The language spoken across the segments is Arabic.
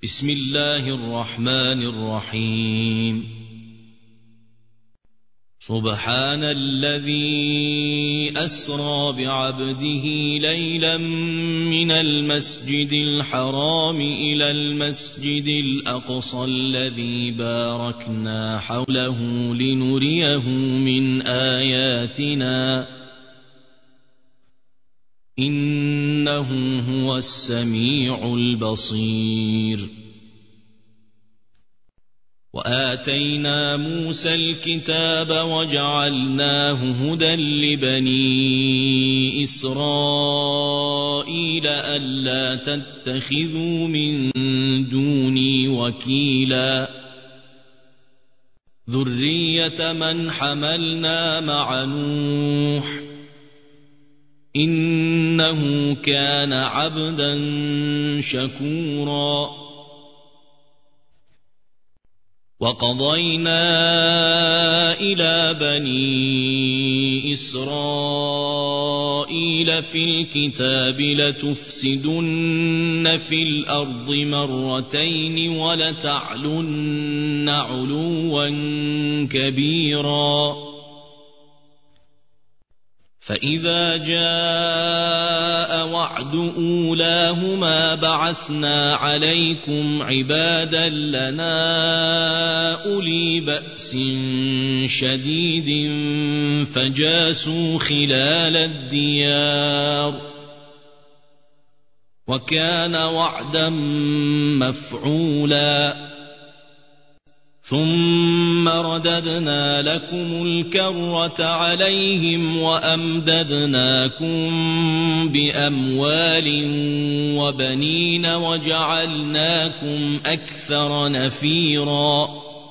بسم الله الرحمن الرحيم سبحان الذي أسرى بعبده ليلا من المسجد الحرام إلى المسجد الأقصى الذي باركنا حوله لنريه من آياتنا إنه هو السميع البصير وآتينا موسى الكتاب وجعلناه هدى لبني إسرائيل ألا تتخذوا من دوني وكيلا ذرية من حملنا مع نوح إنه كان عبدا شكورا وقضينا إلى بني إسرائيل في الكتاب لتفسدن في الأرض مرتين ولتعلن علوا كبيرا فإذا جاء وعد أولاهما بعثنا عليكم عبادا لنا أولي بأس شديد فجاسوا خلال الديار وكان وعدا مفعولا ثم رددنا لكم الكرة عليهم وأمددناكم بأموال وبنين وجعلناكم أكثر نفيرا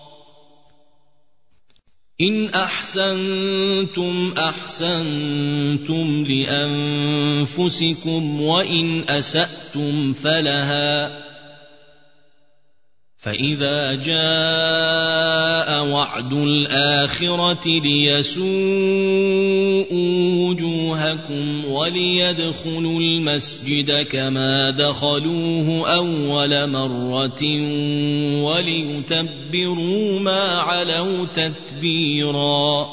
إن أحسنتم أحسنتم لأنفسكم وإن أسأتم فلها فإذا جاء وعد الآخرة ليسوءوا وجوهكم وليدخلوا المسجد كما دخلوه أول مرة وليتبروا ما علوا تتبيرا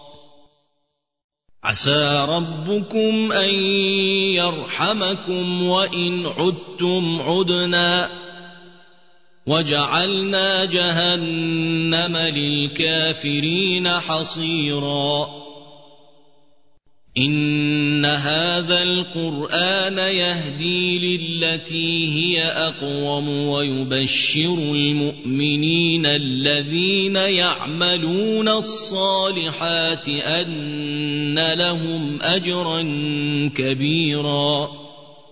عسى ربكم أن يرحمكم وإن عدتم عدنا وجعلنا جهنم للكافرين حصيرا إن هذا القرآن يهدي للتي هي أقوم ويبشر المؤمنين الذين يعملون الصالحات أن لهم أجرا كبيرا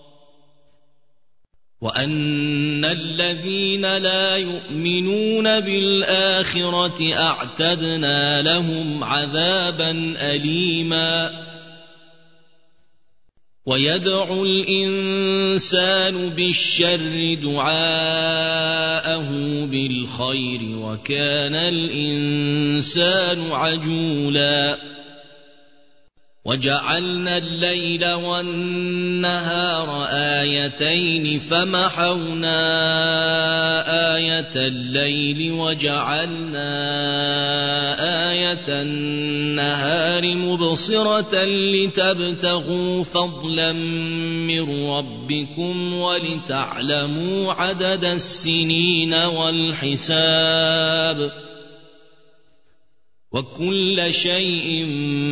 وأن الذين لا يؤمنون بالآخرة أعتدنا لهم عذابا أليما ويدعو الإنسان بالشر دعاءه بالخير وكان الإنسان عجولا وجعلنا الليل والنهار آيتين فمحونا آية الليل وجعلنا آية النهار مبصرة لتبتغوا فضلا من ربكم ولتعلموا عدد السنين والحساب وكل شيء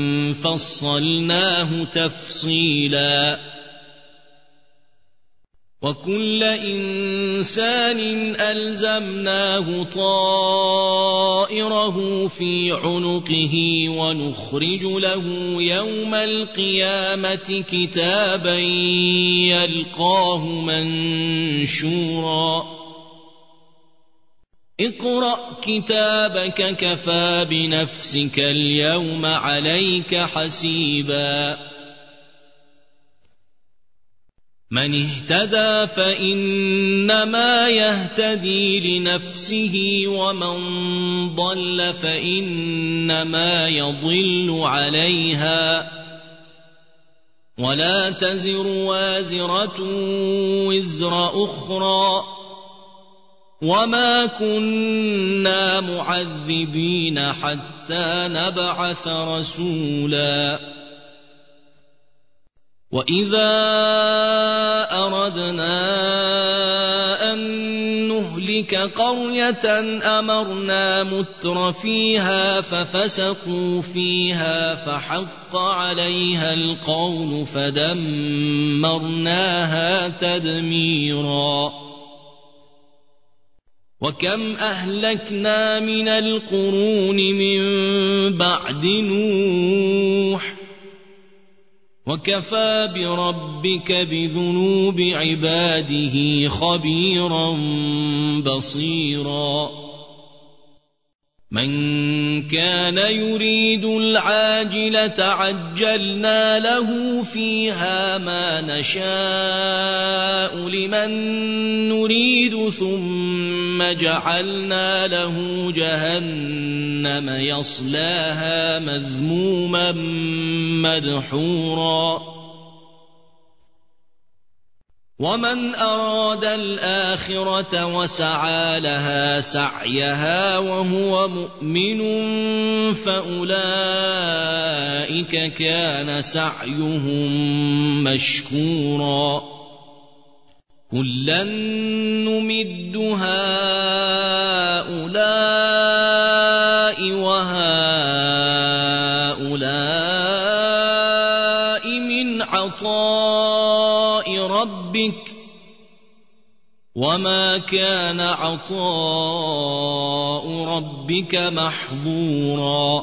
فصلناه تفصيلا وكل إنسان ألزمناه طائره في عنقه ونخرج له يوم القيامة كتابا يلقاه منشورا اقرأ كتابك كفى بنفسك اليوم عليك حسيبا من اهتدى فإنما يهتدي لنفسه ومن ضل فإنما يضل عليها ولا تزر وازرة وزر أخرى وما كنا معذبين حتى نبعث رسولا وإذا أردنا أن نهلك قرية أمرنا متر فيها ففسقوا فيها فحق عليها القول فدمرناها تدميرا وكم أهلكنا من القرون من بعد نوح وكفى بربك بذنوب عباده خبيرا بصيرا من كان يريد العاجلة عجلنا له فيها ما نشاء لمن نريد ثم جعلنا له جهنم يصلاها مذموما مدحورا ومن أراد الآخرة وسعى لها سعيها وهو مؤمن فأولئك كان سعيهم مشكورا كلا نمد هؤلاء وهؤلاء من عطاء ربك وما كان عطاء ربك محظورا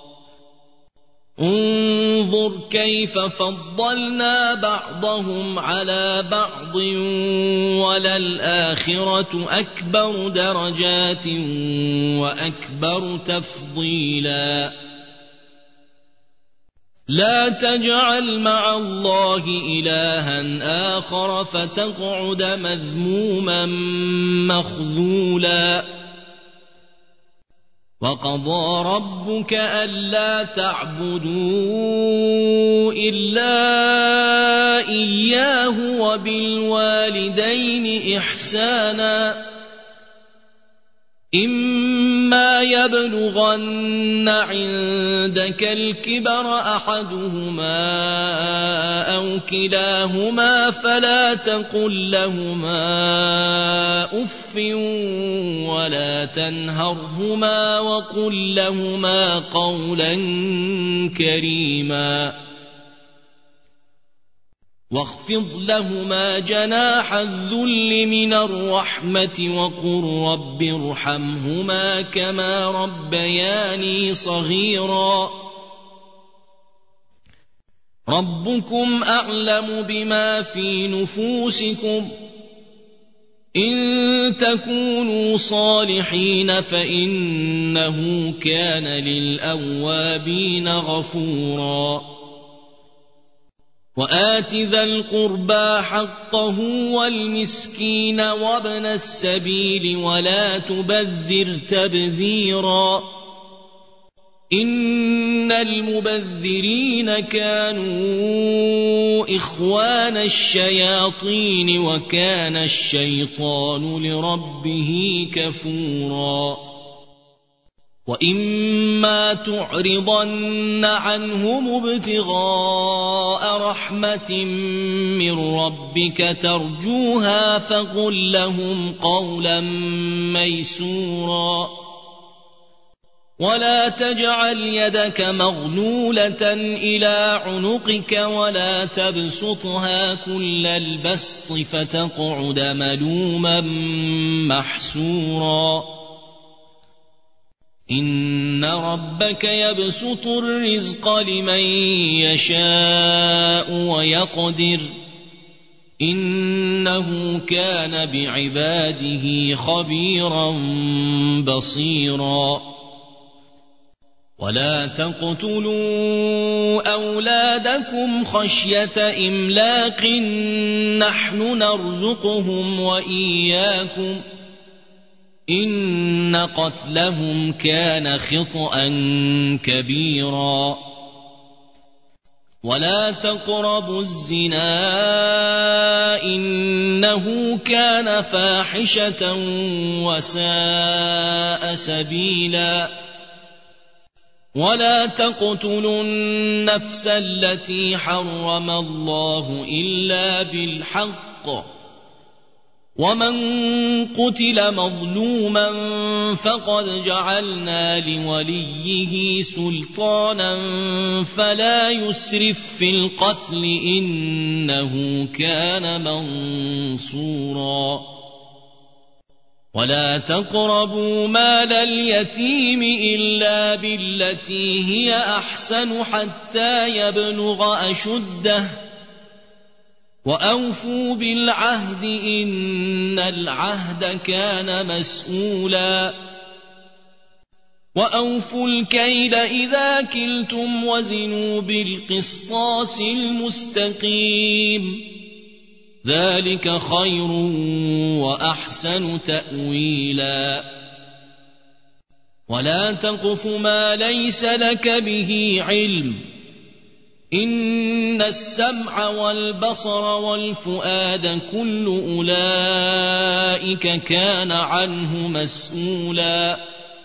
انظر كيف فضلنا بعضهم على بعض وللآخرة أكبر درجات وأكبر تفضيلا لا تجعل مع الله إلها آخر فتقعد مذموما مخذولا وقضى ربك ألا تعبدوا إلا إياه وبالوالدين إحسانا إما يبلغن عندك الكبر أحدهما أو كلاهما فلا تقل لهما أف ولا تنهرهما وقل لهما قولا كريما واخفض لهما جناح الذل من الرحمة وقل رب ارحمهما كما ربياني صغيرا ربكم أعلم بما في نفوسكم إن تكونوا صالحين فإنه كان للأوابين غفورا وآت ذا القربى حقه والمسكين وابن السبيل ولا تبذر تبذيرا إن المبذرين كانوا إخوان الشياطين وكان الشيطان لربه كفورا وإما تعرضن عنهم ابتغاء رحمة من ربك ترجوها فقل لهم قولا ميسورا ولا تجعل يدك مغلولة إلى عنقك ولا تبسطها كل البسط فتقعد ملوما محسورا إن ربك يبسط الرزق لمن يشاء ويقدر إنه كان بعباده خبيرا بصيرا ولا تقتلوا أولادكم خشية إملاق نحن نرزقهم وإياكم إن قتلهم كان خطأ كبيرا ولا تقربوا الزنا إنه كان فاحشة وساء سبيلا ولا تقتلوا النفس التي حرم الله إلا بالحق ومن قتل مظلوما فقد جعلنا لوليه سلطانا فلا يسرف في القتل إنه كان منصورا ولا تقربوا مال اليتيم إلا بالتي هي أحسن حتى يبلغ أشده وأوفوا بالعهد إن العهد كان مسؤولا وأوفوا الكيل إذا كلتم وزنوا بالقسطاس المستقيم ذلك خير وأحسن تأويلا ولا تقف ما ليس لك به علم إن السمع والبصر والفؤاد كل أولئك كان عنه مسؤولا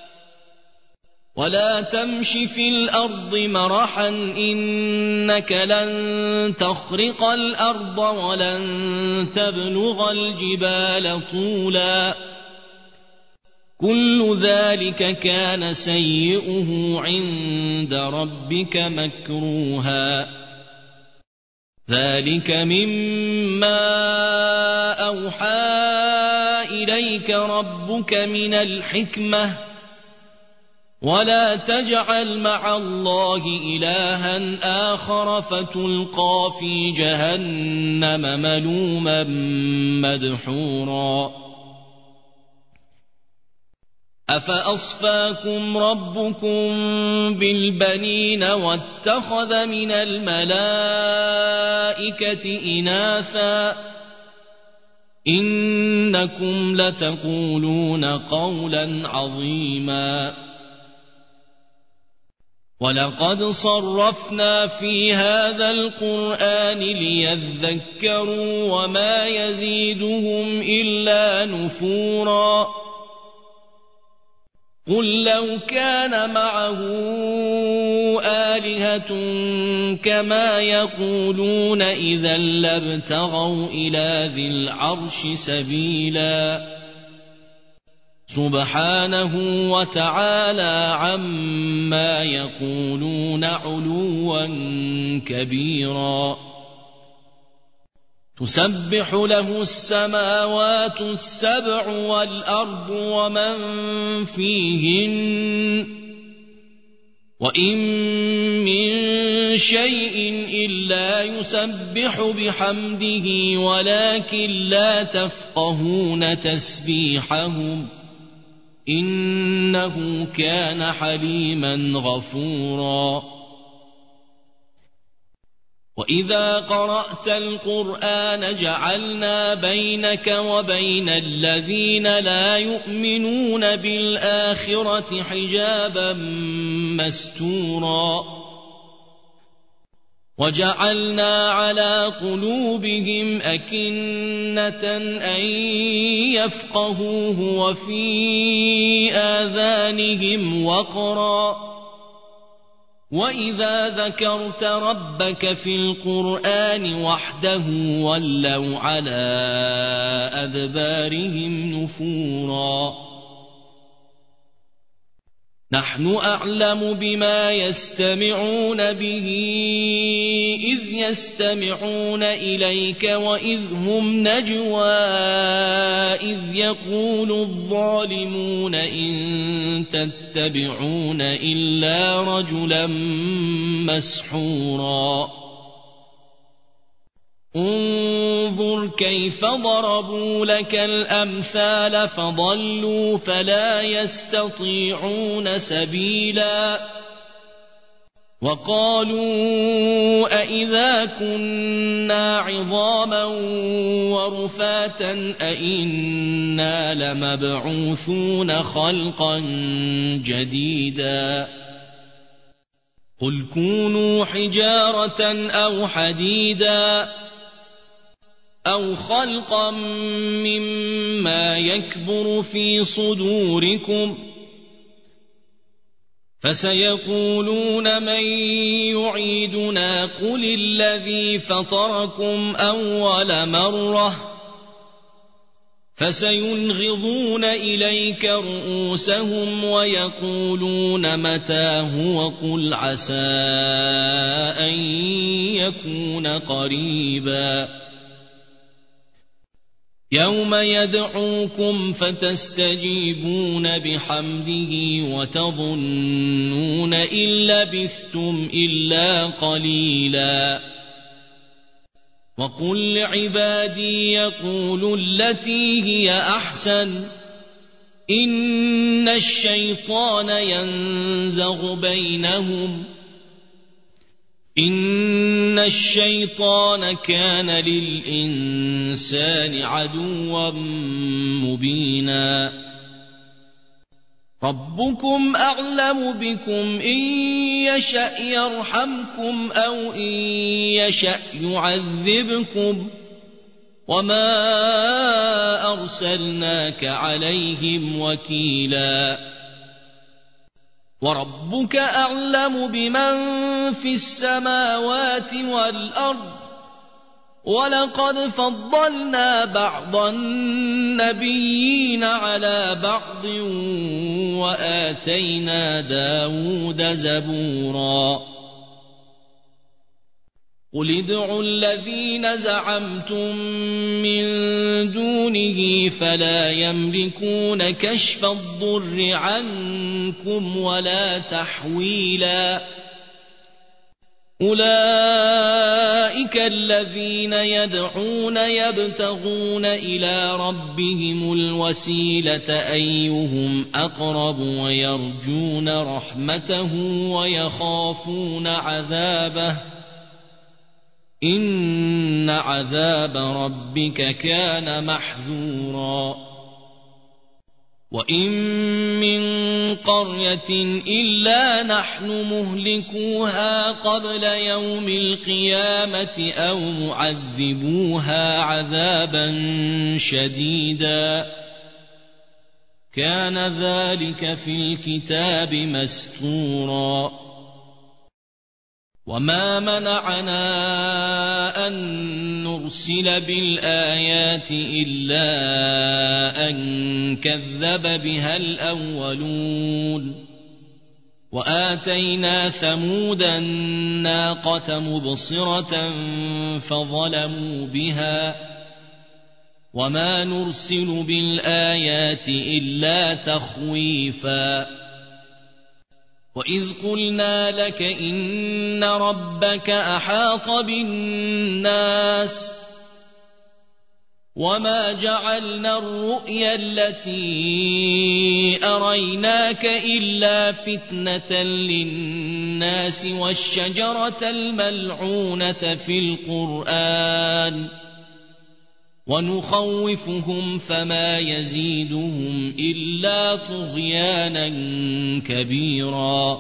ولا تمش في الأرض مرحا إنك لن تخرق الأرض ولن تبلغ الجبال طولا كل ذلك كان سيئه عند ربك مكروها ذلك مما أوحى إليك ربك من الحكمة ولا تجعل مع الله إلها آخر فتلقى في جهنم ملوما مدحورا أفأصفاكم ربكم بالبنين واتخذ من الملائكة إناثا إنكم لتقولون قولا عظيما ولقد صرفنا في هذا القرآن ليذكروا وما يزيدهم إلا نفورا قل لو كان معه آلهة كما يقولون إذا لابتغوا إلى ذي العرش سبيلا سبحانه وتعالى عما يقولون علوا كبيرا تسبح له السماوات السبع والأرض ومن فيهن وإن من شيء إلا يسبح بحمده ولكن لا تفقهون تسبيحهم إنه كان حليما غفورا وإذا قرأت القرآن جعلنا بينك وبين الذين لا يؤمنون بالآخرة حجابا مستورا وجعلنا على قلوبهم أكنة أن يفقهوه وفي آذانهم وقرا وإذا ذكرت ربك في القرآن وحده ولوا على أدبارهم نفورا نحن أعلم بما يستمعون به إذ يستمعون إليك وإذ هم نجوى إذ يقول الظالمون إن تتبعون إلا رجلا مسحورا انظر كيف ضربوا لك الأمثال فضلوا فلا يستطيعون سبيلا وقالوا أئذا كنا عظاما ورفاتا أئنا لمبعوثون خلقا جديدا قل كونوا حجارة أو حديدا أو خلقا مما يكبر في صدوركم فسيقولون من يعيدنا قل الذي فطركم أول مرة فسينغضون إليك رؤوسهم ويقولون متى هو قل عسى أن يكون قريبا يوم يدعوكم فتستجيبون بحمده وتظنون إن لبثتم إلا قليلا وقل لعبادي يقولوا التي هي أحسن إن الشيطان ينزغ بينهم إن الشيطان كان للإنسان عدوا مبينا ربكم أعلم بكم إن يشأ يرحمكم أو إن يشأ يعذبكم وما أرسلناك عليهم وكيلا وربك أعلم بمن في السماوات والأرض ولقد فضلنا بعض النبيين على بعض وآتينا داود زبورا قل ادعوا الذين زعمتم من دونه فلا يملكون كشف الضر عنكم ولا تحويلا أولئك الذين يدعون يبتغون إلى ربهم الوسيلة أيهم أقرب ويرجون رحمته ويخافون عذابه إن عذاب ربك كان محذورا وإن من قرية إلا نحن مهلكوها قبل يوم القيامة أو معذبوها عذابا شديدا كان ذلك في الكتاب مسطورا وما منعنا أن نرسل بالآيات إلا أن كذب بها الأولون وآتينا ثمود الناقة مبصرة فظلموا بها وما نرسل بالآيات إلا تخويفا وإذ قلنا لك إن ربك أحاط بالناس وما جعلنا الرؤيا التي أريناك إلا فتنة للناس والشجرة الملعونة في القرآن ونخوفهم فما يزيدهم إلا طغيانا كبيرا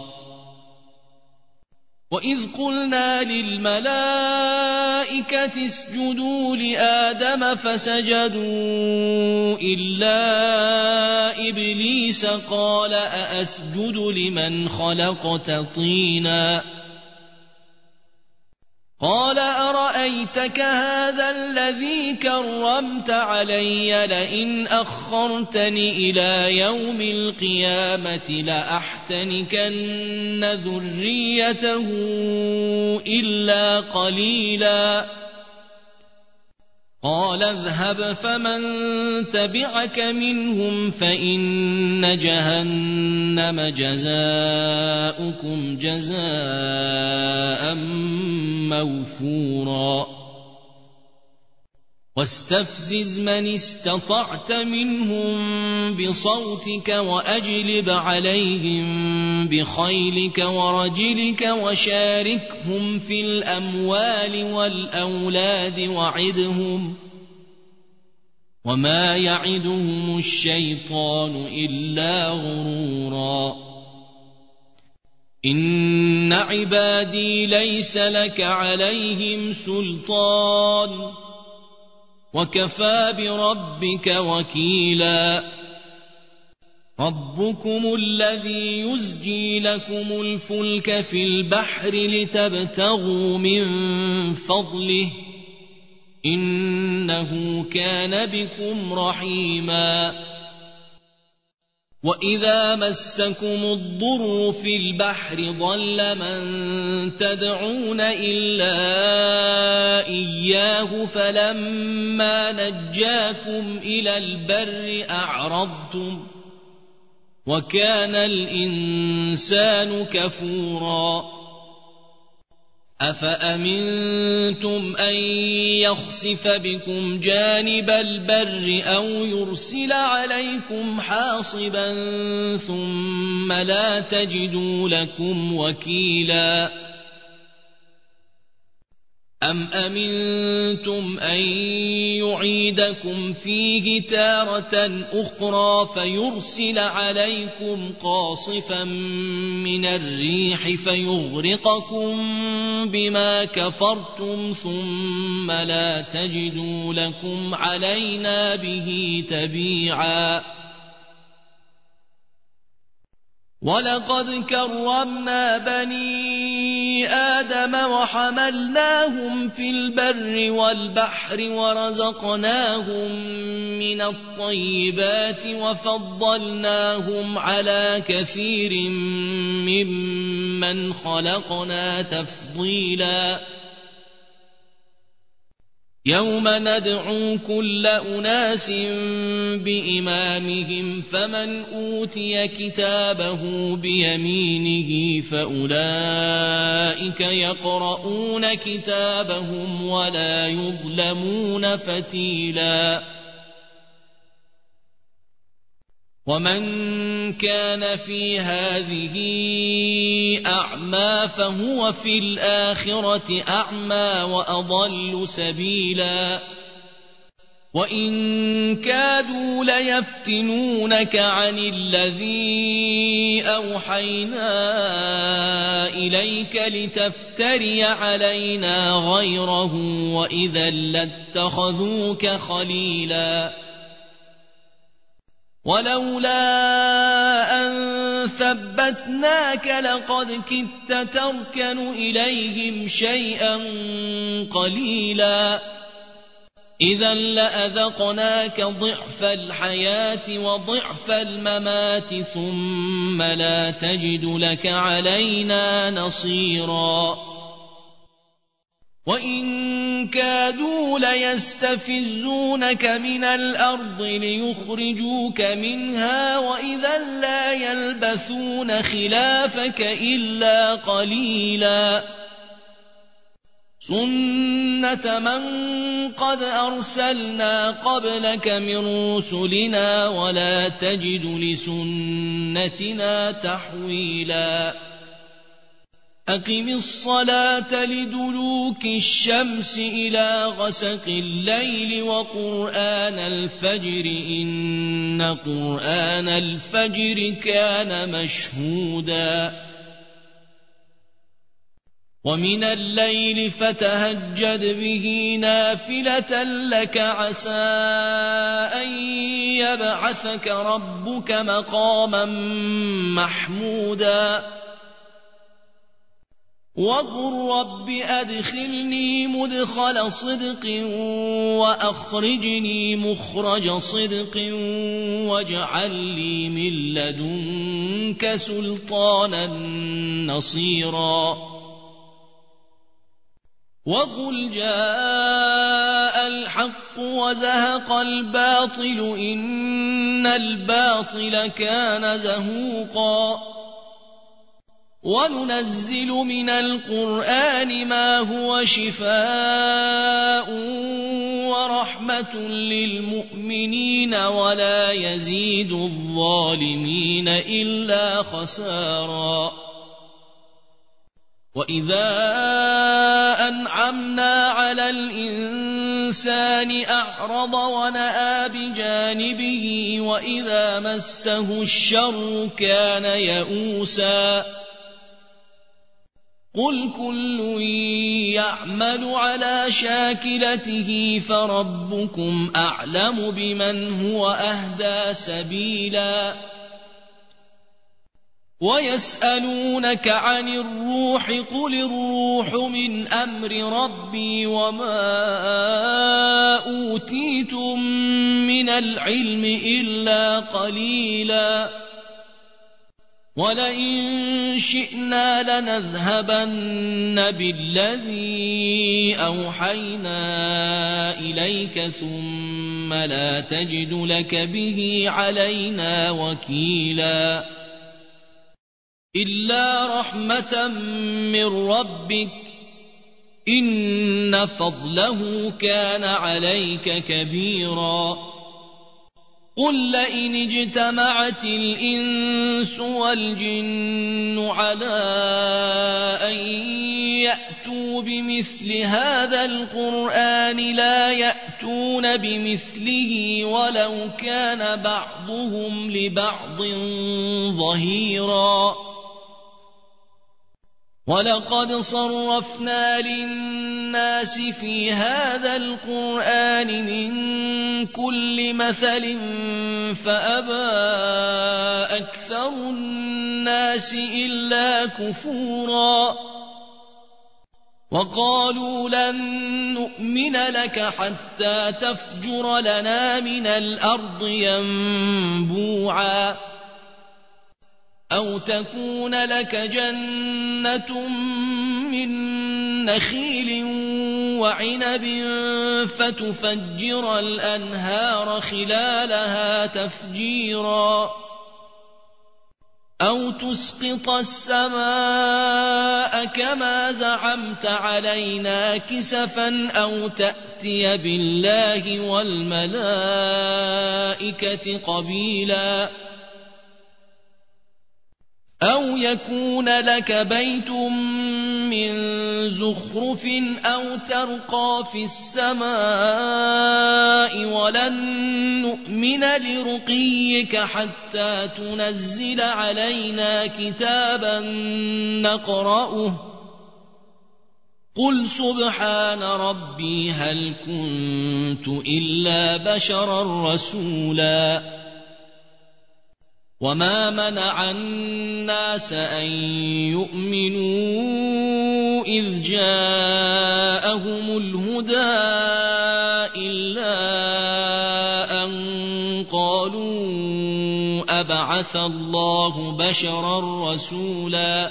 وإذ قلنا للملائكة اسجدوا لآدم فسجدوا إلا إبليس قال أأسجد لمن خلقت طينا قال أرأيتك هذا الذي كرمت علي لئن أخرتني إلى يوم القيامة لأحتنكن ذريته إلا قليلا قال اذهب فمن تبعك منهم فإن جهنم جزاؤكم جزاء موفورا واستفزز من استطعت منهم بصوتك وأجلب عليهم بخيلك ورجلك وشاركهم في الأموال والأولاد وعدهم وما يعدهم الشيطان إلا غرورا إن عبادي ليس لك عليهم سلطان وكفى بربك وكيلا ربكم الذي يزجي لكم الفلك في البحر لتبتغوا من فضله إنه كان بكم رحيما وإذا مسكم الضر في البحر ضل من تدعون إلا إياه فلما نجاكم إلى البر أعرضتم وكان الإنسان كفورا أفأمنتم أن يخسف بكم جانب البر أو يرسل عليكم حاصبا ثم لا تجدوا لكم وكيلا أم أمنتم أن يعيدكم فيه تارة أخرى فيرسل عليكم قاصفا من الريح فيغرقكم بما كفرتم ثم لا تجدوا لكم علينا به تبيعا ولقد كرمنا بني آدم وحملناهم في البر والبحر ورزقناهم من الطيبات وفضلناهم على كثير ممن خلقنا تفضيلا يوم ندعو كل أناس بإمامهم فمن أوتي كتابه بيمينه فأولئك يقرؤون كتابهم ولا يظلمون فتيلا ومن كان في هذه أعمى فهو في الآخرة أعمى وأضل سبيلا وإن كادوا ليفتنونك عن الذي أوحينا إليك لتفتري علينا غيره وإذا لاتخذوك خليلا ولولا أن ثبتناك لقد كدت تركن إليهم شيئا قليلا إذا لأذقناك ضعف الحياة وضعف الممات ثم لا تجد لك علينا نصيرا وإن كادوا ليستفزونك من الأرض ليخرجوك منها وإذا لا يلبثون خلافك إلا قليلا سنة من قد أرسلنا قبلك من رسلنا ولا تجد لسنتنا تحويلا أقم الصلاة لدلوك الشمس إلى غسق الليل وقرآن الفجر إن قرآن الفجر كان مشهودا ومن الليل فتهجد به نافلة لك عسى أن يبعثك ربك مقاما محمودا وقل رب أدخلني مدخل صدق وأخرجني مخرج صدق واجعل لي من لدنك سلطانا نصيرا وقل جاء الحق وزهق الباطل إن الباطل كان زهوقا وننزل من القرآن ما هو شفاء ورحمة للمؤمنين ولا يزيد الظالمين إلا خسارا وإذا أنعمنا على الإنسان أعرض ونأى بجانبه وإذا مسه الشر كان يئوسا قل كل يعمل على شاكلته فربكم أعلم بمن هو أهدى سبيلا ويسألونك عن الروح قل الروح من أمر ربي وما أوتيتم من العلم إلا قليلا ولئن شئنا لنذهبن بالذي أوحينا إليك ثم لا تجد لك به علينا وكيلا إلا رحمة من ربك إن فضله كان عليك كبيرا قل لئن اجتمعت الإنس والجن على أن يأتوا بمثل هذا القرآن لا يأتون بمثله ولو كان بعضهم لبعض ظهيرا ولقد صرفنا للناس في هذا القرآن من كل مثل فأبى أكثر الناس إلا كفورا وقالوا لن نؤمن لك حتى تفجر لنا من الأرض ينبوعا أو تكون لك جنة من نخيل وعنب فتفجر الأنهار خلالها تفجيرا أو تسقط السماء كما زعمت علينا كسفا أو تأتي بالله والملائكة قبيلا أو يكون لك بيت من زخرف أو ترقى في السماء ولن نؤمن لرقيك حتى تنزل علينا كتابا نقرأه قل سبحان ربي هل كنت إلا بشرا رسولا وما منع الناس أن يؤمنوا إذ جاءهم الهدى إلا أن قالوا أبعث الله بشرا رسولا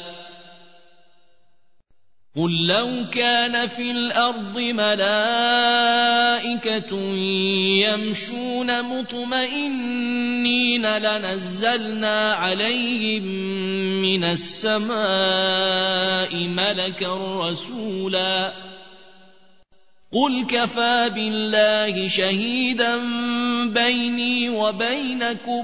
قل لو كان في الأرض ملائكة يمشون مطمئنين لنزلنا عليهم من السماء ملكا رسولا قل كفى بالله شهيدا بيني وبينكم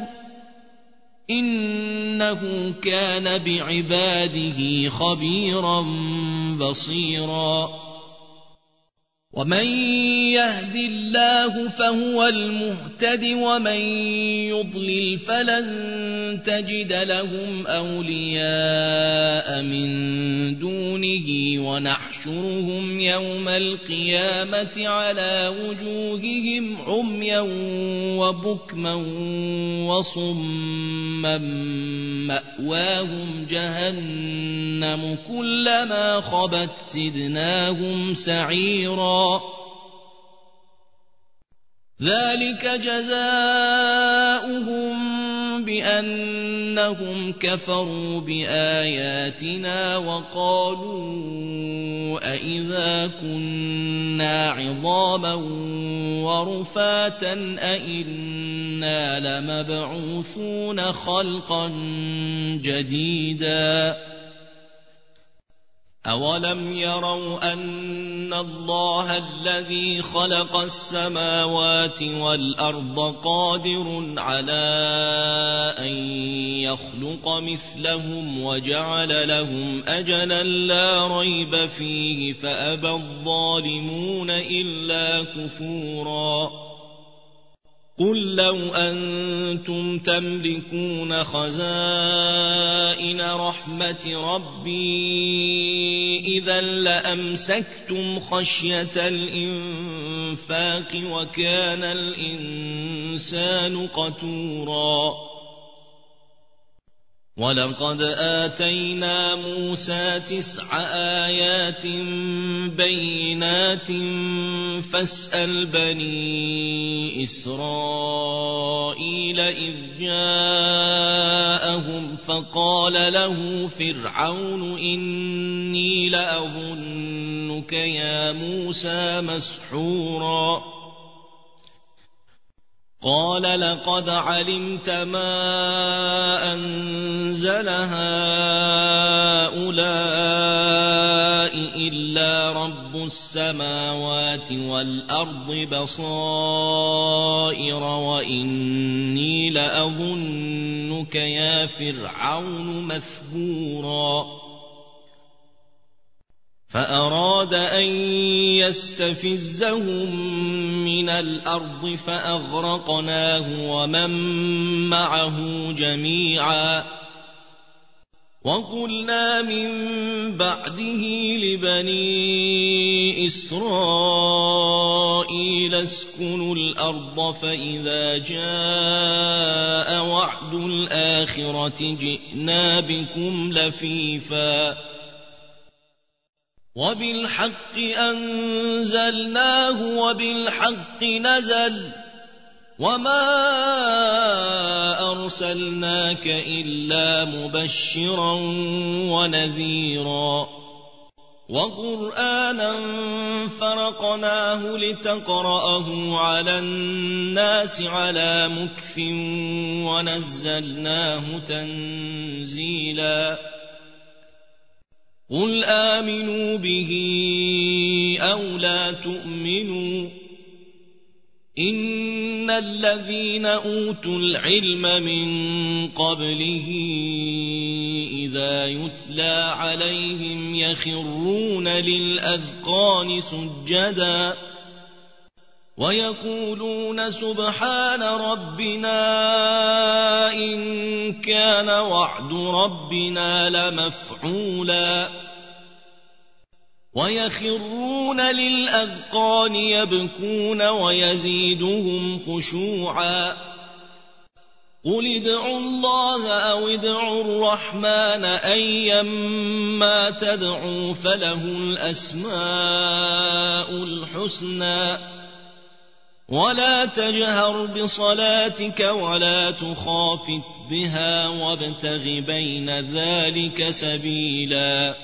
إنه كان بعباده خبيرا بصيرا ومن يهد الله فهو المهتد ومن يضلل فلن تجد لهم أولياء من دونه ونحشرهم يوم القيامة على وجوههم عميا وبكما وصما مأواهم جهنم كلما خبت زدناهم سعيرا ذلك جزاؤهم بأنهم كفروا بآياتنا وقالوا أئذا كنا عظاما ورفاتا أئنا لمبعوثون خلقا جديدا أولم يروا أن الله الذي خلق السماوات والأرض قادر على أن يخلق مثلهم وجعل لهم أجلا لا ريب فيه فأبى الظالمون إلا كفورا قل لو أنتم تملكون خزائن رحمة ربي إذا لأمسكتم خشية الإنفاق وكان الإنسان قتورا ولقد آتينا موسى 9 آيات بينات فاسأل بني إسرائيل إذ جاءهم فقال له فرعون إني لأظنك يا موسى مسحورا قال لقد علمت ما أنزل هؤلاء إلا رب السماوات والأرض بصائر وإني لأظنك يا فرعون مثبورا فأراد أن يستفزهم من الأرض فأغرقناه ومن معه جميعا وقلنا من بعده لبني إسرائيل اسكنوا الأرض فإذا جاء وعد الآخرة جئنا بكم لفيفا وبالحق أنزلناه وبالحق نزل وما أرسلناك إلا مبشرا ونذيرا وقرآنا فرقناه لتقرأه على الناس على مكث ونزلناه تنزيلا قل آمنوا به أو لا تؤمنوا إن الذين أوتوا العلم من قبله إذا يتلى عليهم يخرون للأذقان سجدا ويقولون سبحان ربنا إن كان وعد ربنا لمفعولا ويخرون للأذقان يبكون ويزيدهم خشوعا قل ادعوا الله أو ادعوا الرحمن أيما تدعوا فله الأسماء الحسنى ولا تجهر بصلاتك ولا تخافت بها وابتغ بين ذلك سبيلا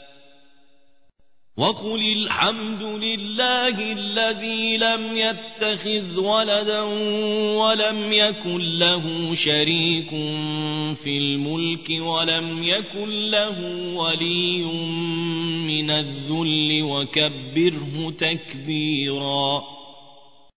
وقل الحمد لله الذي لم يتخذ ولدا ولم يكن له شريك في الملك ولم يكن له ولي من الذل وكبره تكبيرا